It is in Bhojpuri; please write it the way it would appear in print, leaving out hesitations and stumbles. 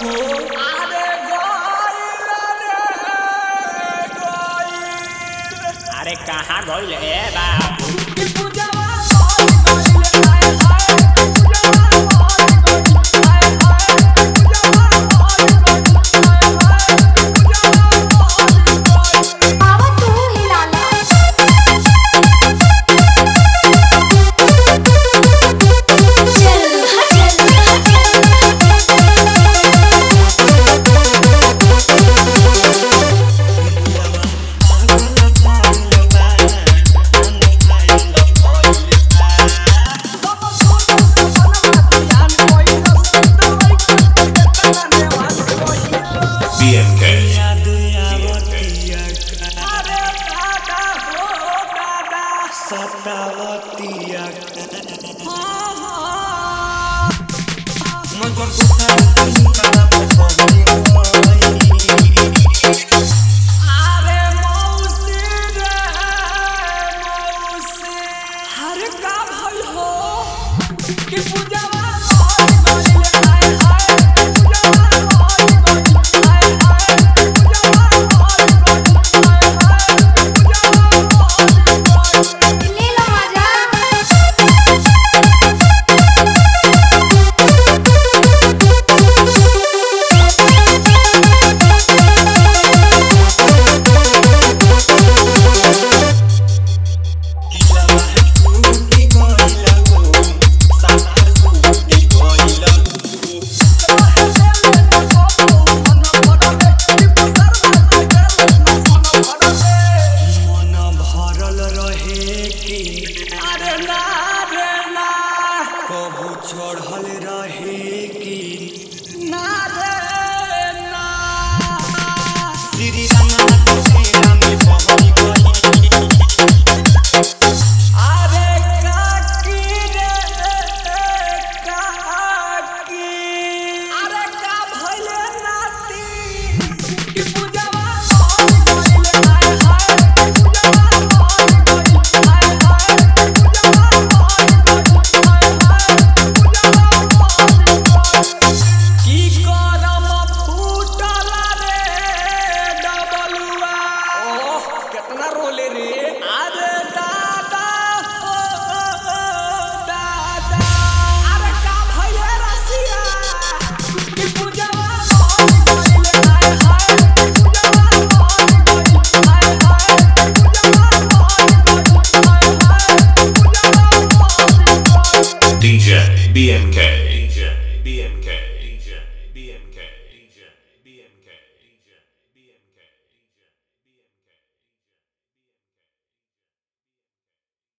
हो। अरे कहाँ गइल ए बाबू सतावतिया चढ़ल रहे कि ना रे ना श्री रंगनाथ मेला में पहुंच गई। अरे काकी रे काकी अरे का भइले नाती कि पूजावा पहुंच गइले हाय हाय पूजावा पहुंच गइले हाय हाय DJ BMK